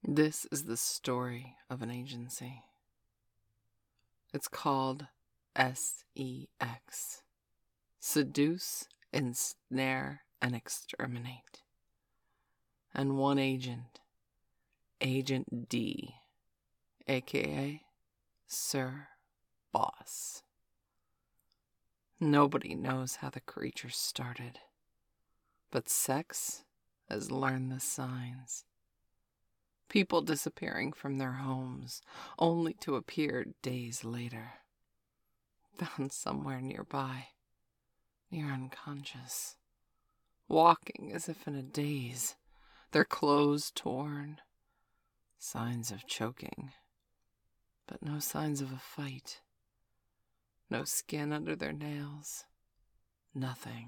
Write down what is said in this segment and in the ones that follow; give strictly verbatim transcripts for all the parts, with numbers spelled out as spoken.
This is the story of an agency. It's called S E X. Seduce, Ensnare, and Exterminate. And one agent, Agent D, aka Sir Boss. Nobody knows how the creature started, but sex has learned the signs. People disappearing from their homes, only to appear days later, found somewhere nearby, near unconscious, walking as if in a daze, their clothes torn, signs of choking, but no signs of a fight, no skin under their nails, nothing.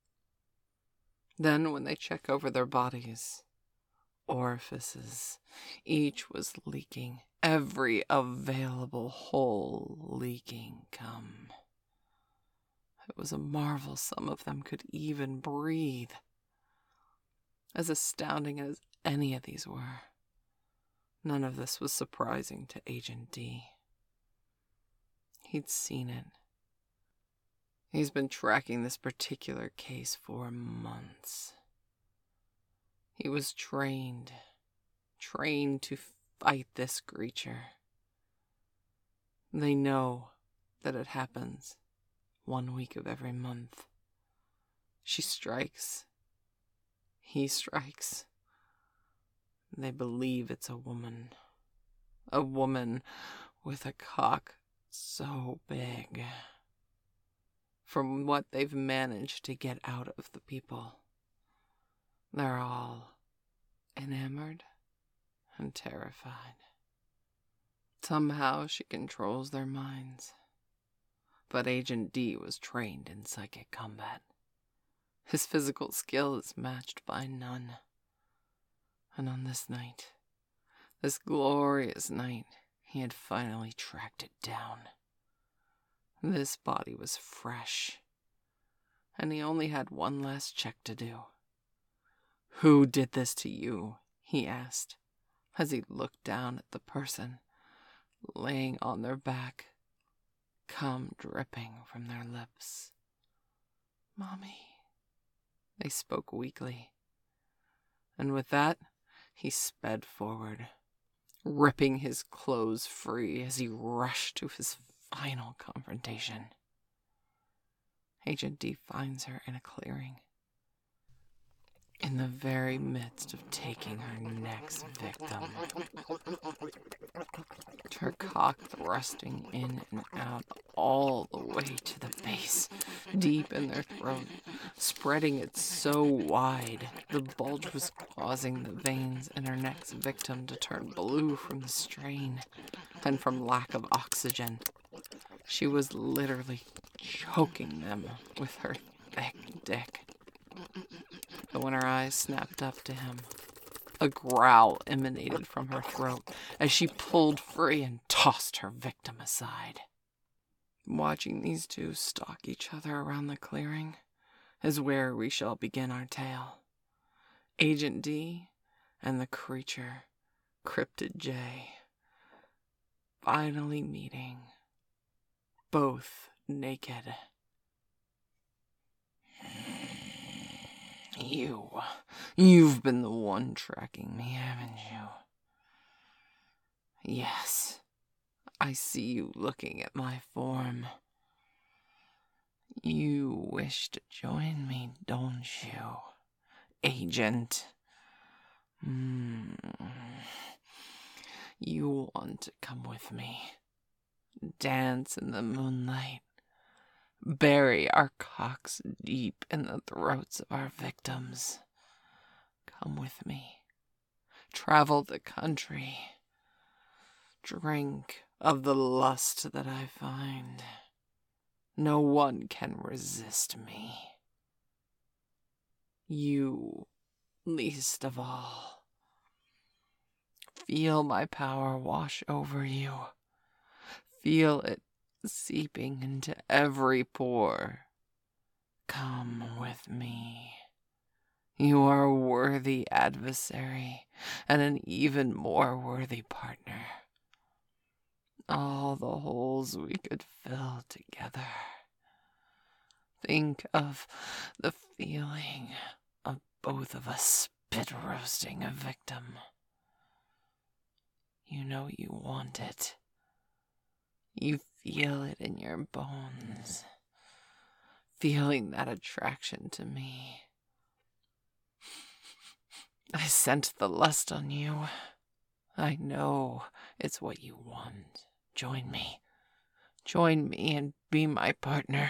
Then when they check over their bodies, orifices, each was leaking, every available hole leaking cum. It was a marvel some of them could even breathe. As astounding as any of these were, none of this was surprising to Agent D. He'd seen it. He's been tracking this particular case for months. He was trained, trained to fight this creature. They know that it happens one week of every month. She strikes. He strikes. They believe it's a woman. A woman with a cock so big. From what they've managed to get out of the people, they're all enamored and terrified. Somehow she controls their minds. But Agent D was trained in psychic combat. His physical skill is matched by none. And on this night, this glorious night, he had finally tracked it down. This body was fresh, and he only had one last check to do. "Who did this to you?" he asked, as he looked down at the person laying on their back, cum dripping from their lips. "Mommy," they spoke weakly. And with that, he sped forward, ripping his clothes free as he rushed to his final confrontation. Agent D finds her in a clearing, in the very midst of taking her next victim. Her cock thrusting in and out all the way to the base, deep in their throat, spreading it so wide the bulge was causing the veins in her next victim to turn blue from the strain and from lack of oxygen. She was literally choking them with her thick dick. But when her eyes snapped up to him, a growl emanated from her throat as she pulled free and tossed her victim aside. Watching these two stalk each other around the clearing is where we shall begin our tale. Agent D and the creature, Cryptid J, finally meeting, both naked. You, you've been the one tracking me, haven't you? Yes, I see you looking at my form. You wish to join me, don't you, Agent? Hmm. You want to come with me, dance in the moonlight, bury our cocks deep in the throats of our victims. Come with me. Travel the country. Drink of the lust that I find. No one can resist me. You, least of all. Feel my power wash over you. Feel it seeping into every pore. Come with me. You are a worthy adversary and an even more worthy partner. All the holes we could fill together. Think of the feeling of both of us spit roasting a victim. You know you want it. You feel it in your bones. Feeling that attraction to me. I scent the lust on you. I know it's what you want. Join me. Join me and be my partner.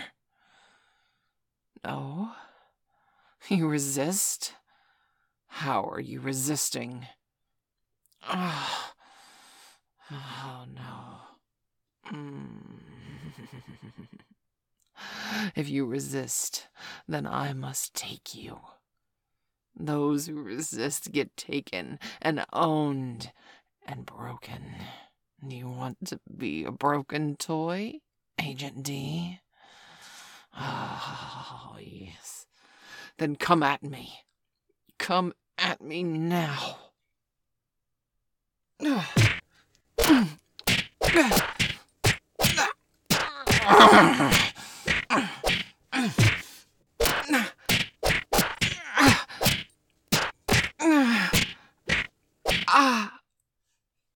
No? You resist? How are you resisting? Oh, oh no. Mm. If you resist, then I must take you. Those who resist get taken and owned and broken. Do you want to be a broken toy, Agent D? Oh, yes. Then come at me. Come at me now. Ugh.